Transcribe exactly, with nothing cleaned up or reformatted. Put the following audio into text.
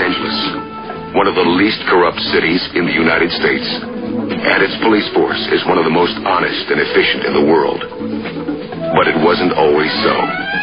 Angeles, one of the least corrupt cities in the United States, and its police force is one of the most honest and efficient in the world. But it wasn't always so.